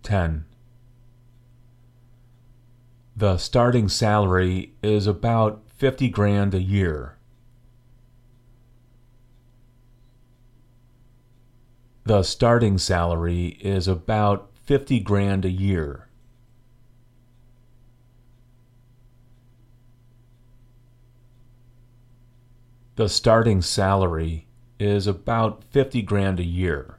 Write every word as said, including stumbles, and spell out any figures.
ten. The starting salary is about fifty grand a year. The starting salary is about fifty grand a year. The starting salary is about fifty grand a year.